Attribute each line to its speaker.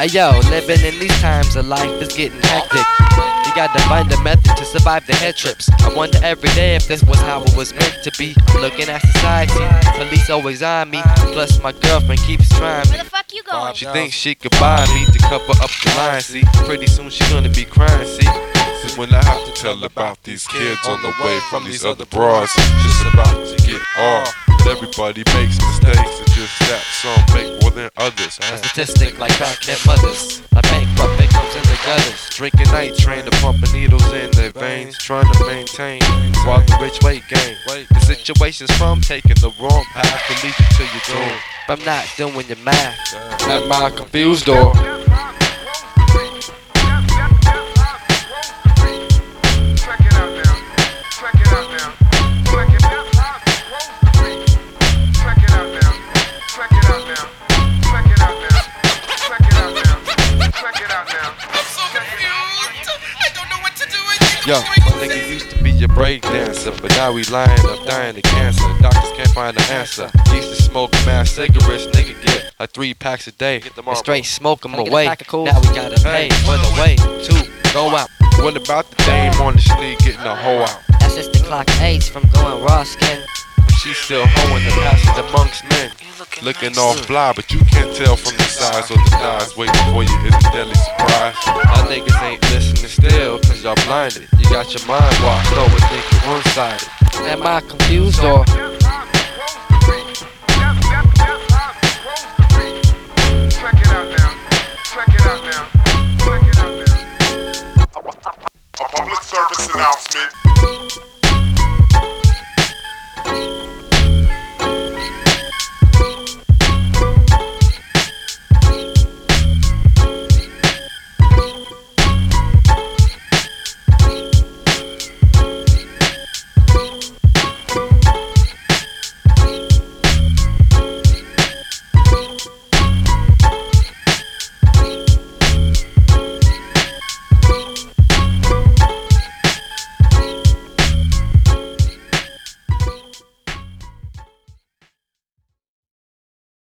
Speaker 1: Hey yo, living in these times of life is getting hectic. You gotta find a method to survive the head trips. I wonder every day if this was how it was meant to be. Looking at society, police always on me. Plus my girlfriend keeps trying me.
Speaker 2: Where the fuck you going?
Speaker 1: She thinks she could buy me to cover up the line, see. Pretty soon she gonna be crying, see.
Speaker 3: When I have to tell about these kids on the way from these other bras, just about to get off. Everybody makes mistakes, it's just that some make more than others.
Speaker 1: A statistic like crackhead mothers, like bankrupt victims in the gutters. Drinking night train to pumping needles in their veins, trying to maintain while the rich weight gain. The situation's from taking the wrong path to lead you to your doom. But I'm not doing your math at my confused door. Yo, my nigga used to be a break dancer, but now we lying up dying of cancer. Doctors can't find an answer. Used to smoke mad cigarettes, nigga get like 3 packs a day. And straight smoke 'em away. Now we gotta pay for the way to go out.
Speaker 3: What about the dame on the street getting a hoe out?
Speaker 1: That's just the clock ace from going raw skin.
Speaker 3: She's still hoeing the passage amongst men. Looking all fly, but you can't tell from the size of the thighs. Waiting for you is a deadly surprise. Y'all niggas ain't listening still, cause y'all blinded. You got your mind washed over thinking one-sided.
Speaker 1: Am I confused or